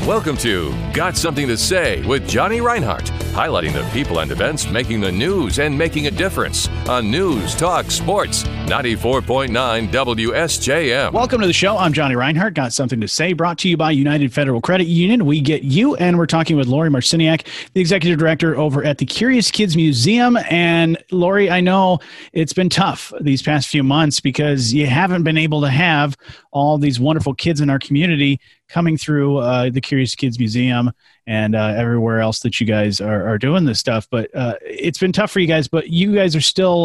Welcome to Got Something to Say with Johnny Reinhardt, highlighting the people and events making the news and making a difference on News Talk Sports 94.9 WSJM. Welcome to the show. I'm Johnny Reinhardt. Got Something to Say, brought to you by United Federal Credit Union. We get you, and we're talking with Lori Marciniak, the executive director over at the Curious Kids Museum. And Lori, I know it's been tough these past few months because you haven't been able to have all these wonderful kids in our community coming through the Curious Kids Museum and everywhere else that you guys are doing this stuff. But it's been tough for you guys, but you guys are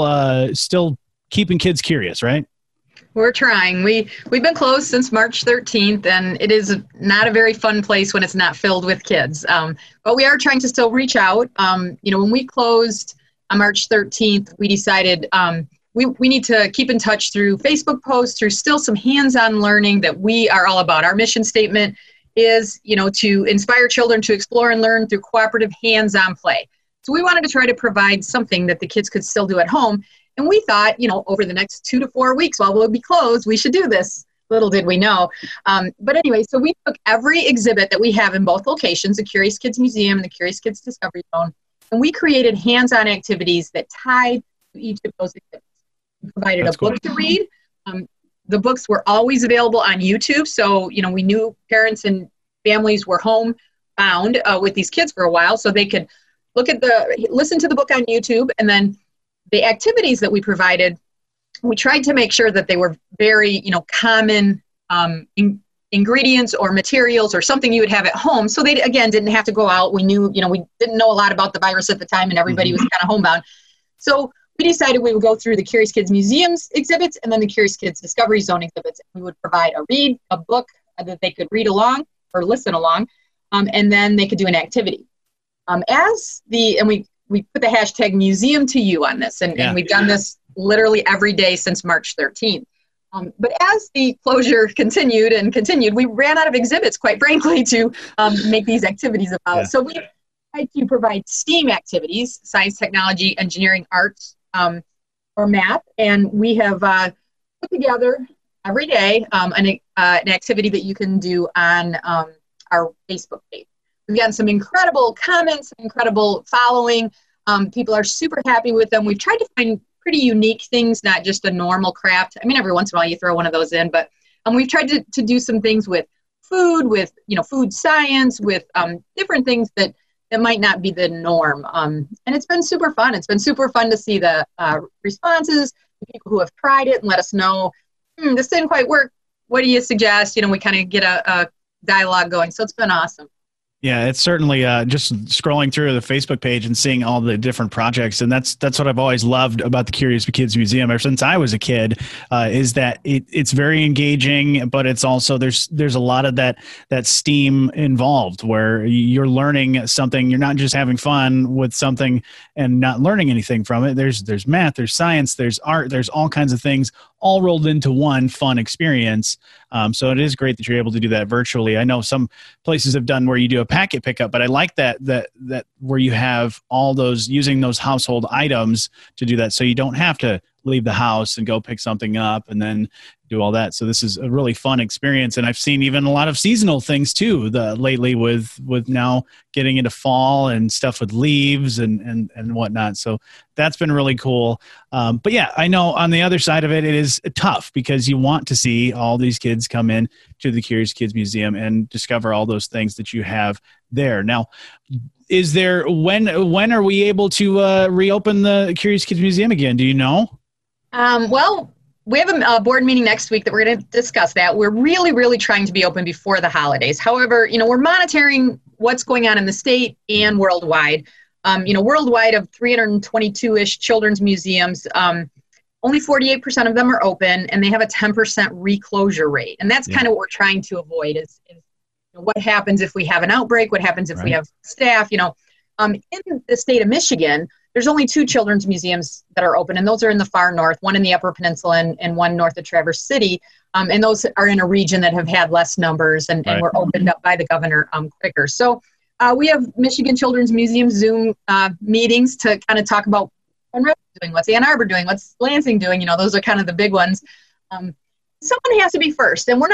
still keeping kids curious, right? We're trying. We've been closed since March 13th, and it is not a very fun place when it's not filled with kids. But we are trying to still reach out. When we closed on March 13th, we decided we need to keep in touch through Facebook posts, through still some hands-on learning that we are all about. Our mission statement is, to inspire children to explore and learn through cooperative hands-on play. So we wanted to try to provide something that the kids could still do at home. And we thought, over the next 2 to 4 weeks while we'll be closed, we should do this. Little did we know. But anyway, so we took every exhibit that we have in both locations, the Curious Kids Museum and the Curious Kids Discovery Zone, and we created hands-on activities that tied to each of those exhibits. We provided a book to read. The books were always available on YouTube. So, we knew parents and families were homebound with these kids for a while, so they could listen to the book on YouTube. And then the activities that we provided, we tried to make sure that they were very, common ingredients or materials or something you would have at home. So they, again, didn't have to go out. We knew, we didn't know a lot about the virus at the time, and everybody was kind of homebound. So we decided we would go through the Curious Kids Museum's exhibits and then the Curious Kids Discovery Zone exhibits. We would provide a book that they could read along or listen along, and then they could do an activity. We put the hashtag Museum to You on this, and we've done this literally every day since March 13th. But as the closure continued, we ran out of exhibits, quite frankly, to make these activities about. Yeah. So we tried to provide STEAM activities, science, technology, engineering, arts, or math, and we have put together every day an activity that you can do on our Facebook page. We've gotten some incredible comments, incredible following. People are super happy with them. We've tried to find pretty unique things, not just a normal craft. I mean, every once in a while you throw one of those in, but we've tried to do some things with food, with food science, with different things that might not be the norm. And it's been super fun. It's been super fun to see the responses, the people who have tried it and let us know, this didn't quite work. What do you suggest? We kind of get a dialogue going. So it's been awesome. Yeah, it's certainly just scrolling through the Facebook page and seeing all the different projects. And that's what I've always loved about the Curious Kids Museum ever since I was a kid, is that it's very engaging, but it's also there's a lot of that STEAM involved where you're learning something. You're not just having fun with something and not learning anything from it. There's math, there's science, there's art, there's all kinds of things all rolled into one fun experience. So it is great that you're able to do that virtually. I know some places have done where you do a packet pickup, but I like that where you have all those using those household items to do that. So you don't have to leave the house and go pick something up and then do all that. So this is a really fun experience. And I've seen even a lot of seasonal things too, lately with now getting into fall and stuff with leaves and whatnot. So that's been really cool. But yeah, I know on the other side of it, it is tough because you want to see all these kids come in to the Curious Kids Museum and discover all those things that you have there. Now, is there, when are we able to reopen the Curious Kids Museum again? Do you know? Well, we have a board meeting next week that we're going to discuss that. We're really, really trying to be open before the holidays. However, we're monitoring what's going on in the state and worldwide. Worldwide of 322-ish children's museums, only 48% of them are open, and they have a 10% reclosure rate. And that's kind of what we're trying to avoid is what happens if we have an outbreak, what happens if we have staff, in the state of Michigan, there's only 2 children's museums that are open, and those are in the far north, one in the Upper Peninsula and one north of Traverse City. And those are in a region that have had less numbers and were opened up by the governor quicker. So we have Michigan Children's Museum Zoom meetings to kind of talk about what's doing, what's Ann Arbor doing, what's Lansing doing. Those are kind of the big ones. Someone has to be first, and we're not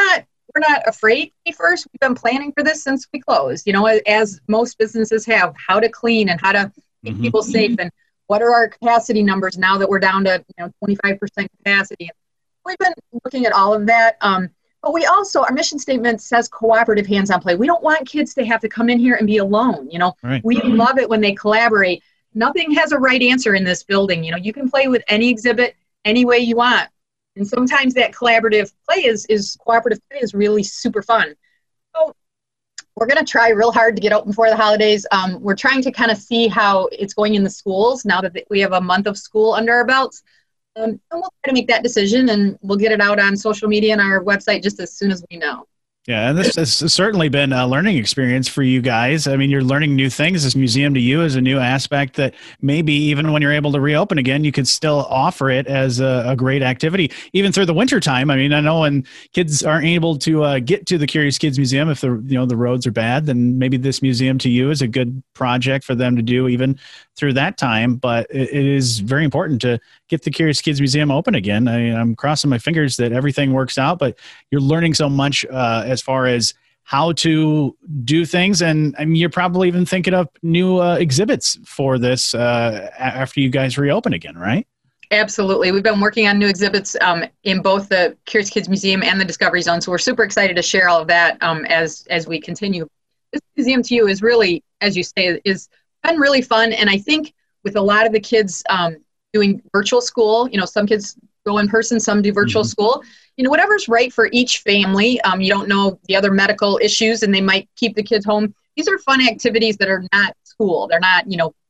we're not afraid to be first. We've been planning for this since we closed, as most businesses have, how to clean and how to keep people safe, and what are our capacity numbers now that we're down to 25% capacity. We've been looking at all of that. But we also, our mission statement says cooperative hands-on play. We don't want kids to have to come in here and be alone. Right. We love it when they collaborate. Nothing has a right answer in this building. You can play with any exhibit any way you want. And sometimes that collaborative play cooperative play is really super fun. So we're going to try real hard to get open for the holidays. We're trying to kind of see how it's going in the schools now that we have a month of school under our belts. And we'll try to make that decision, and we'll get it out on social media and our website just as soon as we know. Yeah, and this has certainly been a learning experience for you guys. I mean, you're learning new things. This museum to you is a new aspect that maybe even when you're able to reopen again, you could still offer it as a great activity, even through the winter time. I mean, I know when kids aren't able to get to the Curious Kids Museum, if the roads are bad, then maybe this museum to you is a good project for them to do even through that time. But it is very important to get the Curious Kids Museum open again. I'm crossing my fingers that everything works out, but you're learning so much as far as how to do things. And I mean, you're probably even thinking of new exhibits for this after you guys reopen again, right? Absolutely. We've been working on new exhibits in both the Curious Kids Museum and the Discovery Zone. So we're super excited to share all of that as we continue. This museum to you is really, as you say, is been really fun. And I think with a lot of the kids doing virtual school, some kids go in person, some do virtual school, whatever's right for each family. You don't know the other medical issues, and they might keep the kids home. These are fun activities that are not school. They're not,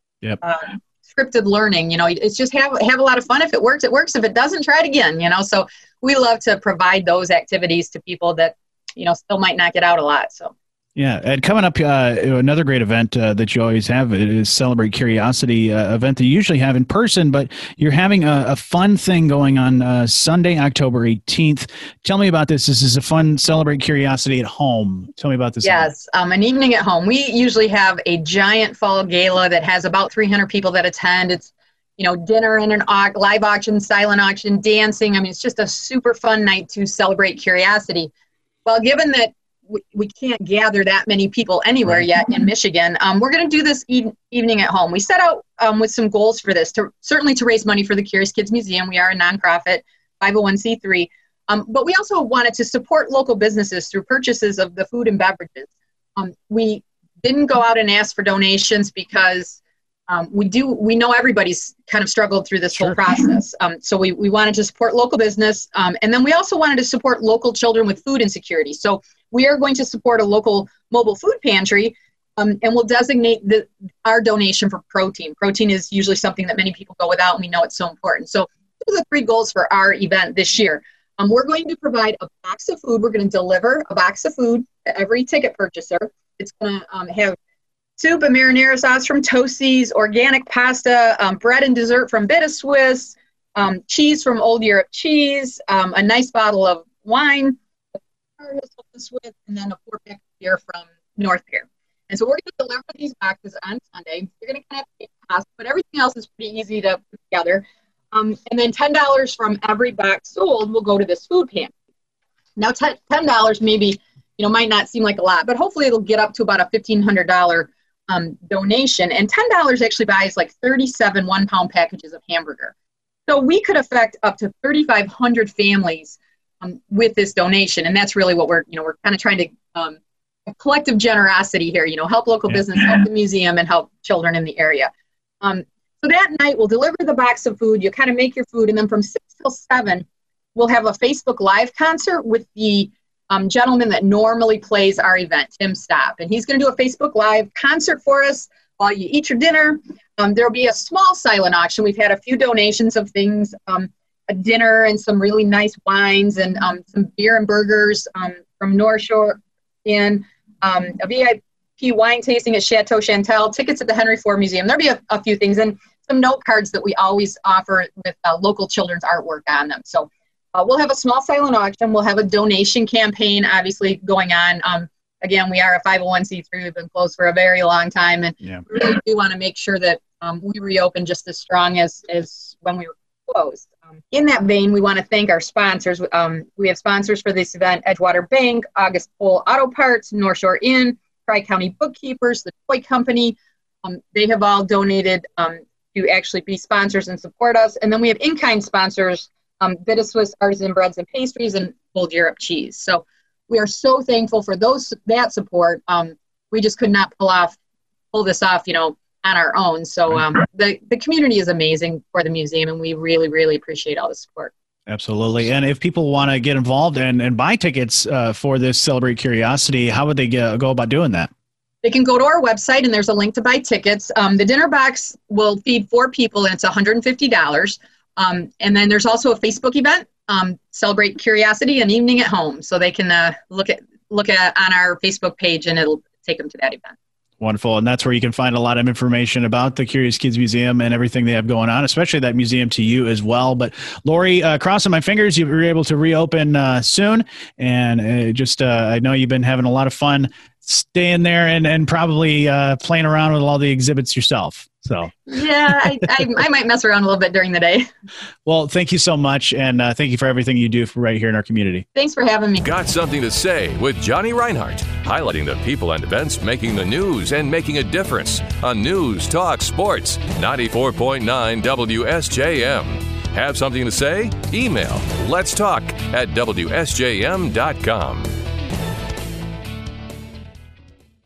scripted learning. It's just have a lot of fun. If it works, it works. If it doesn't, try it again. So we love to provide those activities to people that, still might not get out a lot. So. Yeah, and coming up, another great event that you always have is Celebrate Curiosity event that you usually have in person, but you're having a fun thing going on Sunday, October 18th. Tell me about this. This is a fun Celebrate Curiosity at home. Tell me about this. Yes, an evening at home. We usually have a giant fall gala that has about 300 people that attend. It's dinner and an live auction, silent auction, dancing. I mean, it's just a super fun night to celebrate curiosity. Well, given that we can't gather that many people anywhere yet in Michigan, we're going to do this evening at home. We set out with some goals for this, certainly to raise money for the Curious Kids Museum. We are a nonprofit, 501c3, but we also wanted to support local businesses through purchases of the food and beverages. We didn't go out and ask for donations because we know everybody's kind of struggled through this whole process. So we wanted to support local business. And then we also wanted to support local children with food insecurity. So we are going to support a local mobile food pantry, and we'll designate our donation for protein. Protein is usually something that many people go without, and we know it's so important. So those are the 3 goals for our event this year. We're going to provide a box of food. We're going to deliver a box of food to every ticket purchaser. It's going to have soup and marinara sauce from Tosi's, organic pasta, bread and dessert from Bit of Swiss, cheese from Old Europe Cheese, a nice bottle of wine, and then a 4-pack of beer from North Pier. And so we're going to deliver these boxes on Sunday. You're going to kind of pay the cost, but everything else is pretty easy to put together. And then $10 from every box sold will go to this food pantry. Now, $10 maybe, might not seem like a lot, but hopefully it'll get up to about a $1,500 donation. And $10 actually buys like 37 1-pound packages of hamburger. So we could affect up to 3,500 families with this donation. And that's really what we're kind of trying to, a collective generosity here, help local business, help the museum, and help children in the area. So that night we'll deliver the box of food. You kind of make your food. And then from 6 till 7, we'll have a Facebook Live concert with the gentleman that normally plays our event, Tim Stopp. And he's going to do a Facebook Live concert for us while you eat your dinner. There'll be a small silent auction. We've had a few donations of things, a dinner and some really nice wines and some beer and burgers from North Shore Inn, a VIP wine tasting at Chateau Chantel, tickets at the Henry Ford Museum. There'll be a few things, and some note cards that we always offer with local children's artwork on them. So we'll have a small silent auction. We'll have a donation campaign, obviously, going on. Again, we are a 501c3. We've been closed for a very long time, and we really do want to make sure that we reopen just as strong as when we were closed. In that vein, we want to thank our sponsors. We have sponsors for this event: Edgewater Bank, August Pole Auto Parts, North Shore Inn, Tri-County Bookkeepers, the Toy Company. They have all donated to actually be sponsors and support us. And then we have in-kind sponsors, Bit of Swiss Artisan Breads and Pastries, and Old Europe Cheese. So we are so thankful for that support. We just could not pull this off, on our own. So the community is amazing for the museum, and we really, really appreciate all the support. Absolutely. And if people want to get involved and buy tickets for this Celebrate Curiosity, how would they go about doing that? They can go to our website, and there's a link to buy tickets. The dinner box will feed 4 people, and it's $150. And then there's also a Facebook event, Celebrate Curiosity, an evening at home. So they can look at on our Facebook page, and it'll take them to that event. Wonderful. And that's where you can find a lot of information about the Curious Kids Museum and everything they have going on, especially that museum to you as well. But Lori, crossing my fingers, you were able to reopen soon. And I know you've been having a lot of fun staying there and probably playing around with all the exhibits yourself. So yeah, I might mess around a little bit during the day. Well, thank you so much. And thank you for everything you do right here in our community. Thanks for having me. Got Something to Say with Johnny Reinhardt, highlighting the people and events making the news and making a difference on News Talk Sports 94.9 WSJM. Have something to say? Email letstalk@WSJM.com.